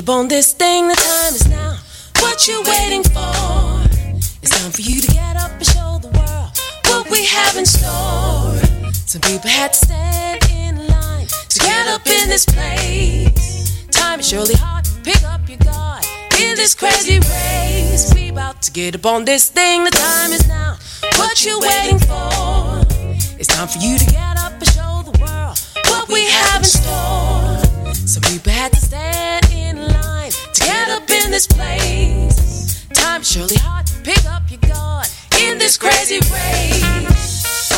up on this thing, the time is now. What you waiting for? It's time for you to get up and show the world what we have in store. Some people had to stand in line to get up in this place. Time is surely hard, pick up your guard in this crazy race. We about to get up on this thing, the time is now. What you waiting for? It's time for you to get up and show the world what we have in store. Some people had to stand in line to get up in this place. Time is surely hard, pick up your guard in this crazy race.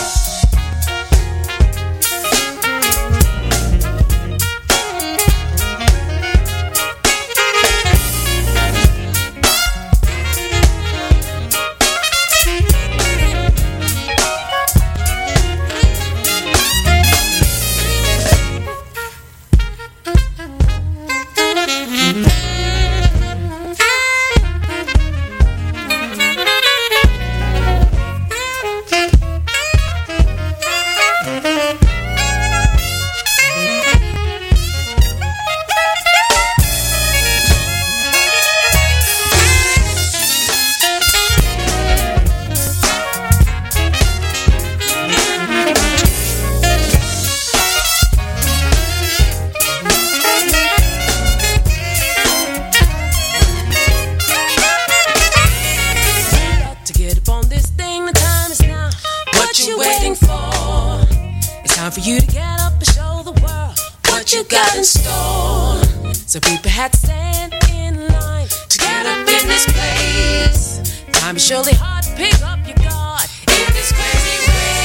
So people had to stand in line to get up in this place. Time is surely hard, pick up your guard in this crazy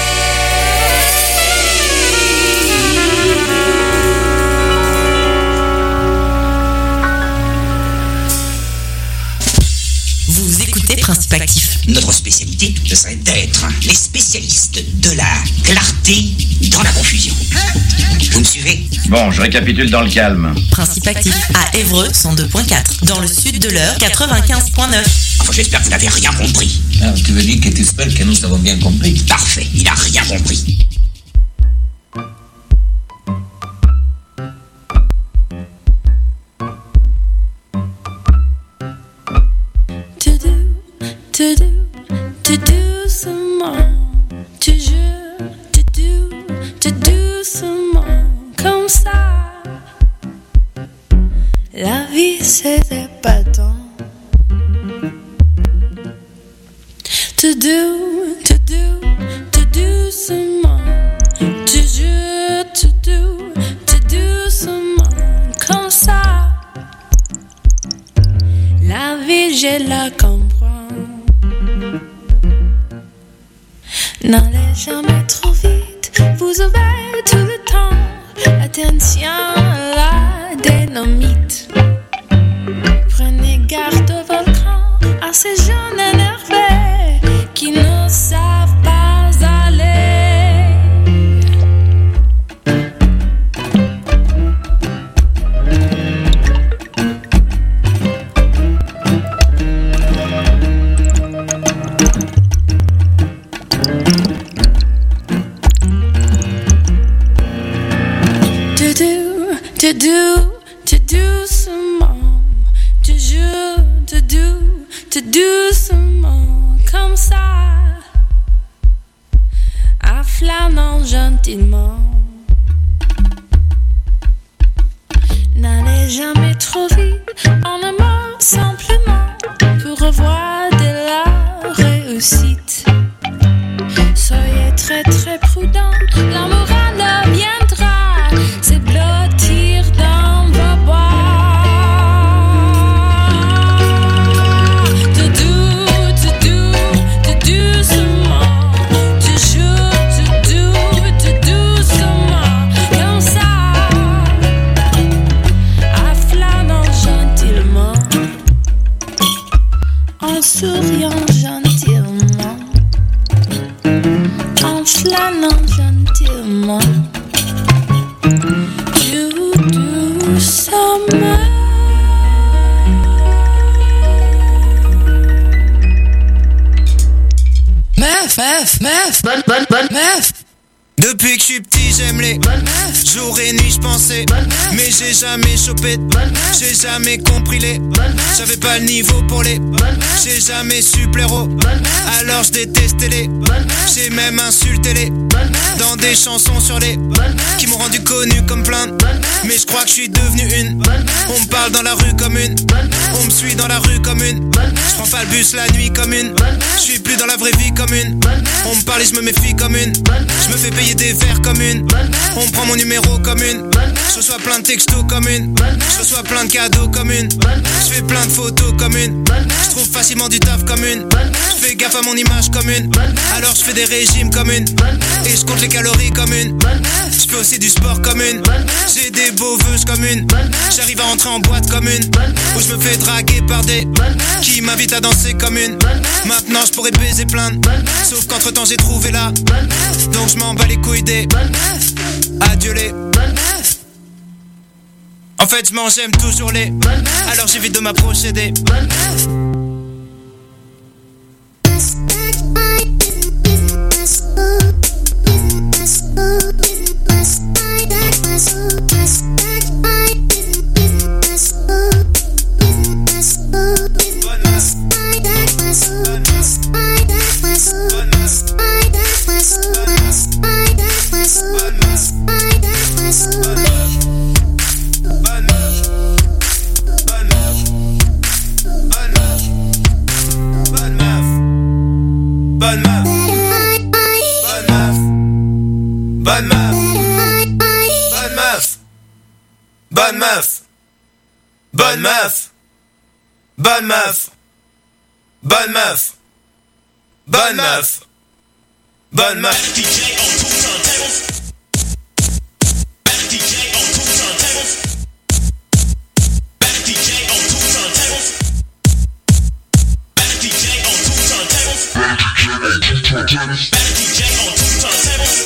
Vous écoutez Principe Actif. Notre spécialité, ce serait d'être les spécialistes de la clarté dans la confusion. Vous me suivez? Bon, je récapitule dans le calme. Principe Actif à Évreux 102.4. Dans le sud de l'Eure 95.9. Enfin, j'espère que vous n'avez rien compris. Ah, tu veux dire que tu espères que nous avons bien compris? Parfait, il n'a rien compris. To doucement, toujours, to doucement, comme ça. La vie c'est épatant. To doucement, toujours, to doucement, comme ça. La vie je la comprends. N'allez jamais trop vite, vous avez tout le temps. Attention à la dynamite. Prenez garde au volcan, à ces jeunes énervés qui ne savent pas aller. To doucement, toujours, to doucement, comme ça, en flânant gentiment. N'allez jamais trop vite, en amour simplement, pour revoir de la réussite. Soyez très très prudent, la morale viendra, c'est blottir dans vos bois. Souriant gentiment, en flânant gentiment, tout doucement. Meuf, bonne meuf. Depuis que je suis petit j'aime les jour et nuit j'pensais, mais j'ai jamais chopé, j'ai jamais compris les, j'avais pas le niveau pour les, j'ai jamais su plaire aux, alors je détestais les, j'ai même insulté les, dans des chansons sur les, qui m'ont rendu connu comme plein, mais je crois que je suis devenu une, on me parle dans la rue comme une, on me suit dans la rue comme une, je prends pas le bus la nuit comme une, je suis plus dans la vraie vie comme une, on me parle et je me méfie comme une, je me fais payer des verres comme une, on prend mon numéro comme une, je reçois plein de textos comme une, je reçois plein de cadeaux comme une, je fais plein de photos comme une, je trouve facilement du taf comme une, je fais gaffe à mon image comme une, alors je fais des régimes comme une, et je compte les calories comme une, je fais aussi du sport comme une, j'ai des beaux vœux comme une, j'arrive à rentrer en boîte comme une, où je me fais draguer par des qui m'invitent à danser comme une, maintenant je pourrais baiser plein, sauf qu'entre temps j'ai trouvé là, donc je m'en bats les couilles des adieu les, en fait je m'en j'aime toujours les, alors j'évite de m'approcher des. Bonne meuf, bonne meuf, bonne meuf, bonne meuf, bonne meuf, bonne meuf. DJ on two turntables. DJ on two turntables. DJ on two turntables. DJ on two turntables. DJ on two turntables. DJ on two turntables.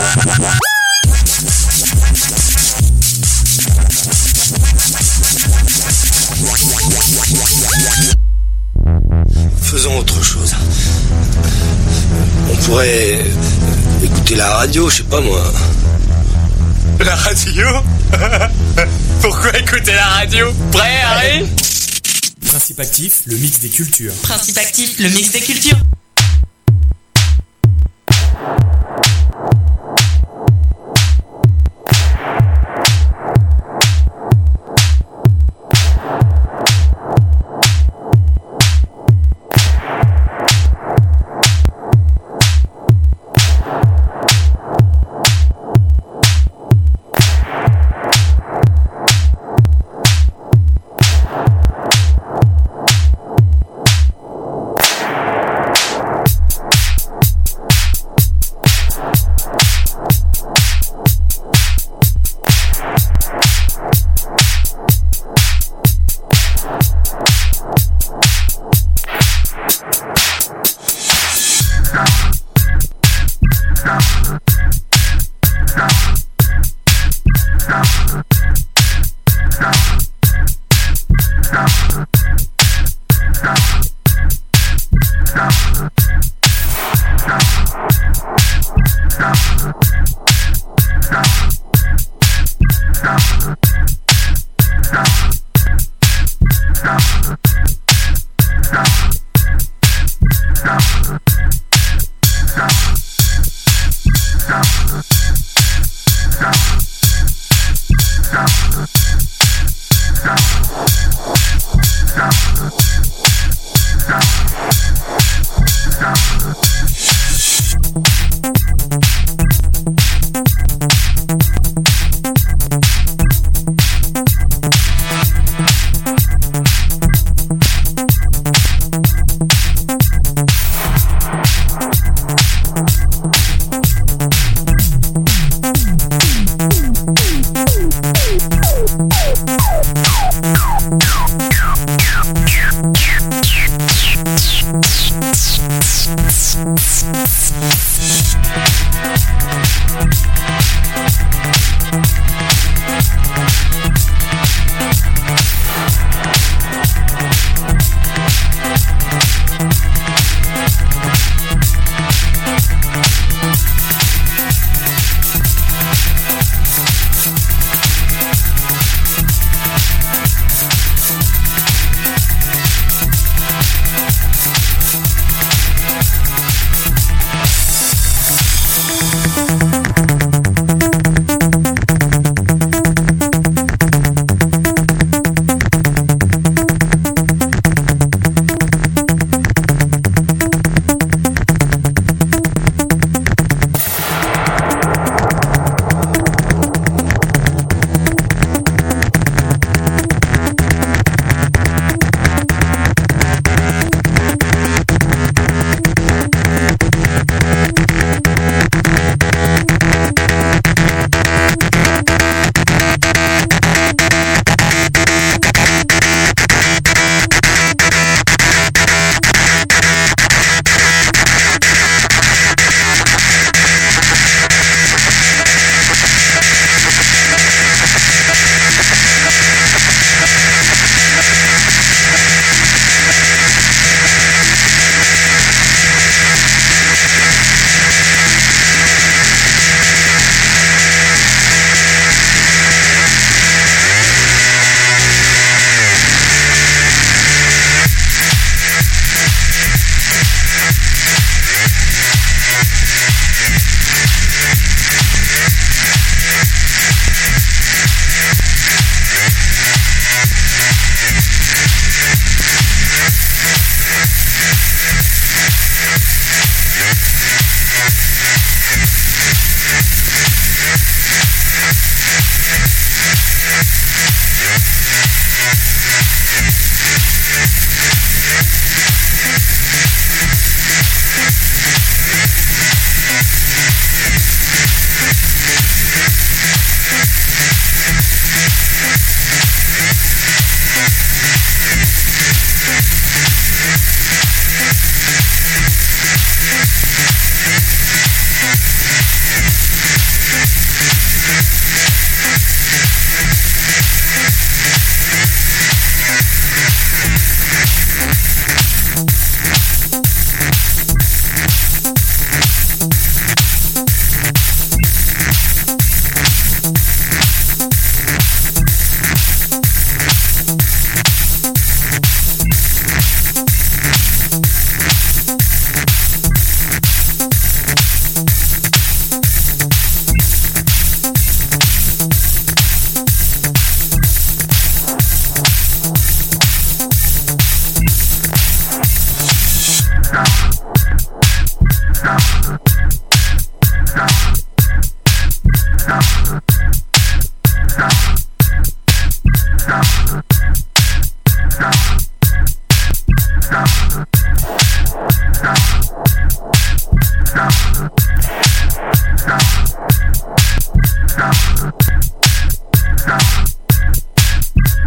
Faisons autre chose. On pourrait écouter la radio, je sais pas moi. La radio? Pourquoi écouter la radio? Prêt, Harry? Principe actif, le mix des cultures. Principe actif, le mix des cultures.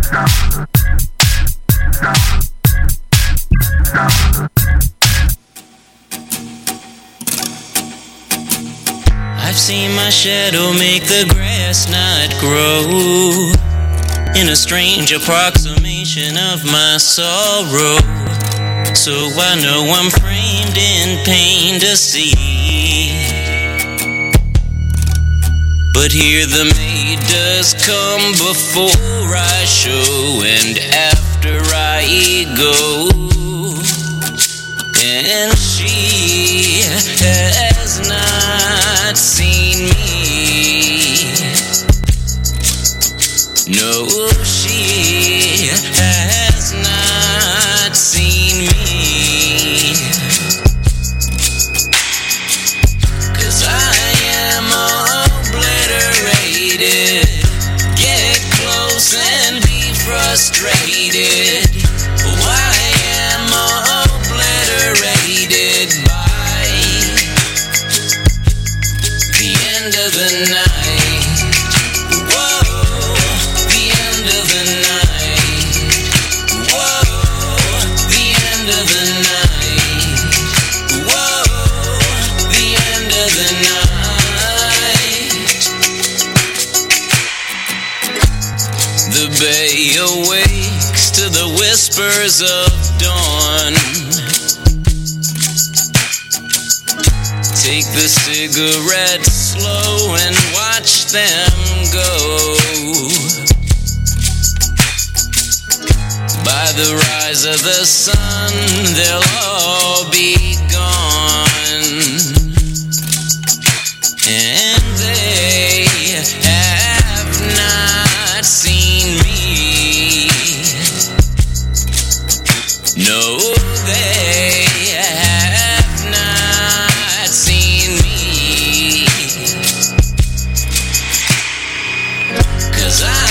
I've seen my shadow make the grass not grow, in a strange approximation of my sorrow. So I know I'm framed in pain to see. But here the maid does come before I show, and after I go, and she has not seen me. No, she has not seen me. 'Cause I am obliterated. Get close and be frustrated. Why am obliterated by the end of the night? Whoa, the end of the night. Whoa, the end of the night. Whoa, the end of the night. The bay awakes to the whispers of dawn. Take the cigarettes slow and watch them go. By the rise of the sun, they'll all be gone. And they have not seen me. No, they have not seen me. 'Cause I